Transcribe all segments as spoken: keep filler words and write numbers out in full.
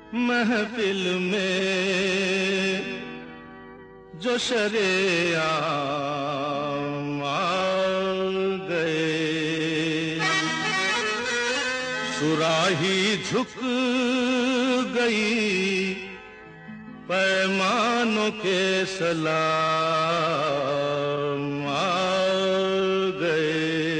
महफिल में जो शरेआम आ गए, सुराही झुक गई, पैमानों के सलाम आ गए।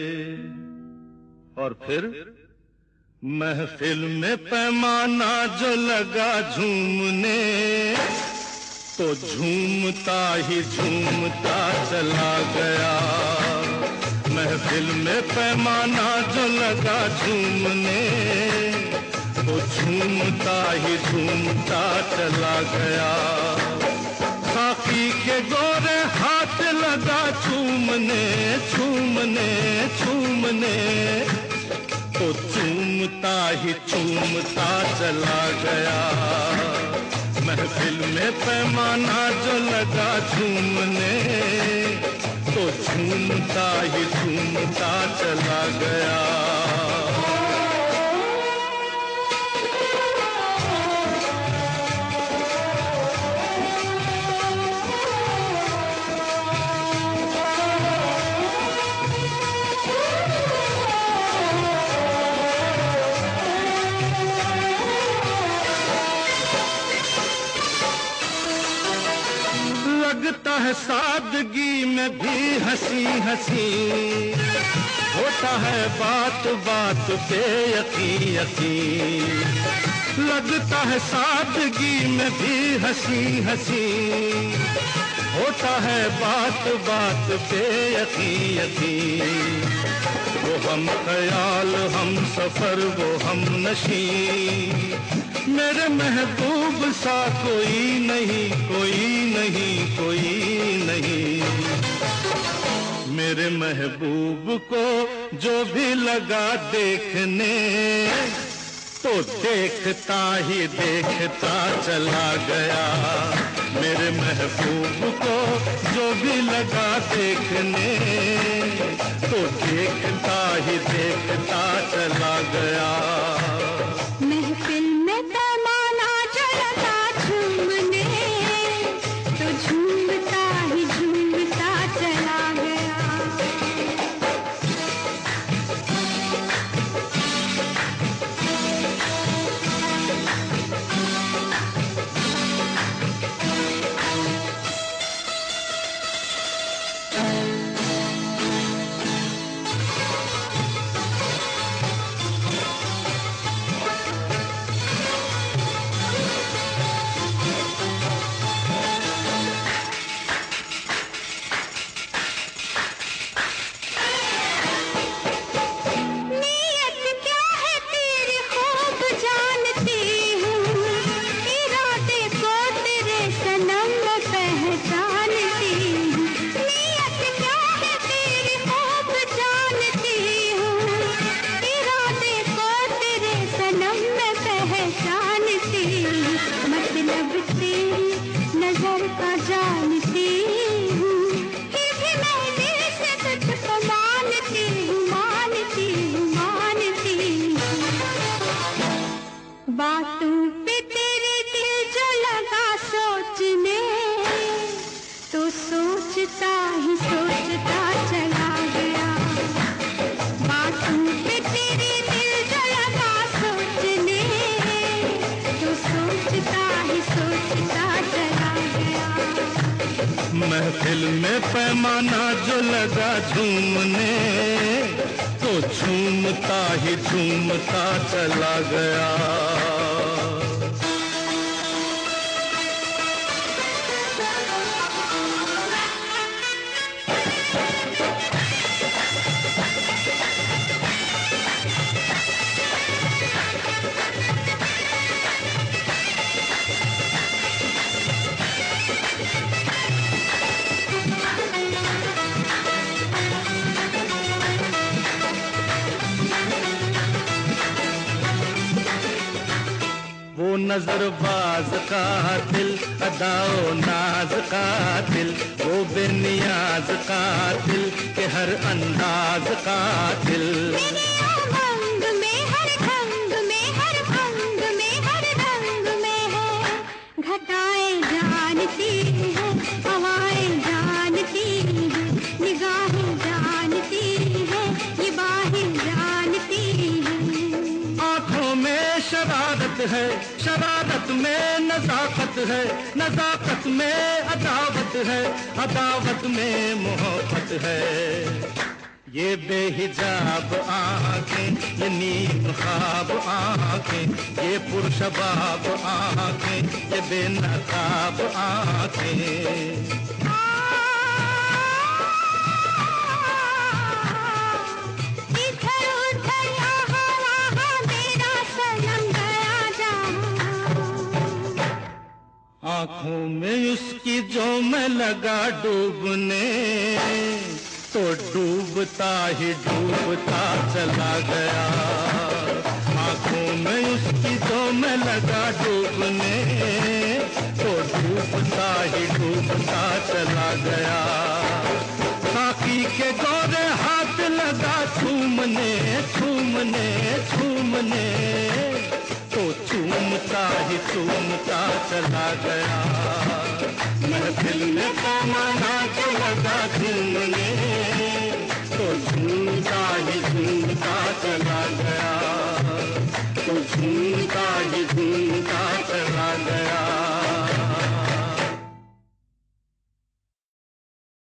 और फिर महफिल में पैमाना जो लगा झूमने, तो झूमता ही झूमता चला गया। महफिल में पैमाना जो लगा झूमने, तो झूमता ही झूमता चला गया। साकी के गोरे हाथ लगा झूमने झूमने झूमने, तो चूमता ही चूमता चला गया। महफिल में पैमाना जो लगा झूमने, तो झूमता ही झूमता चला गया। लगता है सादगी में भी हंसी हंसी, होता है बात बात पे यकीन यकीन। लगता है सादगी में भी हंसी हंसी, होता है बात बात पे यकीन यकीन। वो हम ख्याल हम सफर वो हम नशी, मेरे महबूब सा कोई नहीं कोई नहीं कोई नहीं। मेरे महबूब को जो भी लगा देखने, तो देखता ही देखता चला गया। मेरे महबूब को जो भी लगा देखने, तो देखता ही देखता चला गया। महफिल में पैमाना जो लगा झूमने, तो झूमता ही झूमता चला गया। बातों पे तेरे दिल जो लगा सोचने, तो सोचता ही सोचता चला गया। बातों पे तेरे दिल जो लगा सोचने, तो सोचता ही सोचता चला गया। महफिल में पैमाना जो लगा झूमने, तो झूमता ही झूमता चला गया। वो नजरबाज का दिल, अदाओ नाज का दिल, वो बेनियाज का दिल के हर अंदाज का दिल। मेरे भंग में हर भंग में हर भंग में हर रंग शरारत है, शरारत में नजाकत है, नजाकत में अदावत है, अदावत में मोहब्बत है। ये बेहिजाब आंखें, ये नीम ख्वाब आंखें, ये पुरशबाब आंखें, ये बेनकाब आंखें। आँखों में उसकी जो मैं लगा डूबने, तो डूबता ही डूबता चला गया। आँखों में उसकी जो मैं लगा डूबने, तो डूबता ही डूबता चला गया। साकी के गोरे हाथ लगा चूमने, चूमने, चूमने, तो चूमता ही चूमता चला गया। महफिल में तो मना के लगा चूमने,